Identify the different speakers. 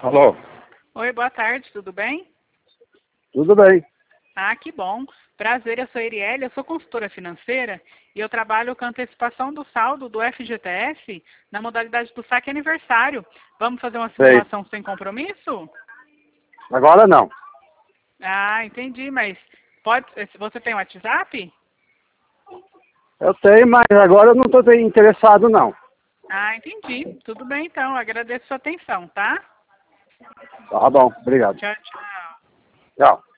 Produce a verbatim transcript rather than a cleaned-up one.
Speaker 1: Alô?
Speaker 2: Oi, boa tarde, tudo bem?
Speaker 1: Tudo bem.
Speaker 2: Ah, que bom. Prazer, eu sou a Erielle, eu sou consultora financeira e eu trabalho com antecipação do saldo do F G T S na modalidade do saque aniversário. Vamos fazer uma
Speaker 1: Sei.
Speaker 2: simulação sem compromisso?
Speaker 1: Agora não.
Speaker 2: Ah, entendi, mas pode, você tem WhatsApp?
Speaker 1: Eu tenho, mas agora eu não estou interessado não.
Speaker 2: Ah, entendi. Tudo bem então, agradeço a sua atenção, tá?
Speaker 1: Tá bom, obrigado.
Speaker 2: Tchau, tchau.
Speaker 1: Tchau.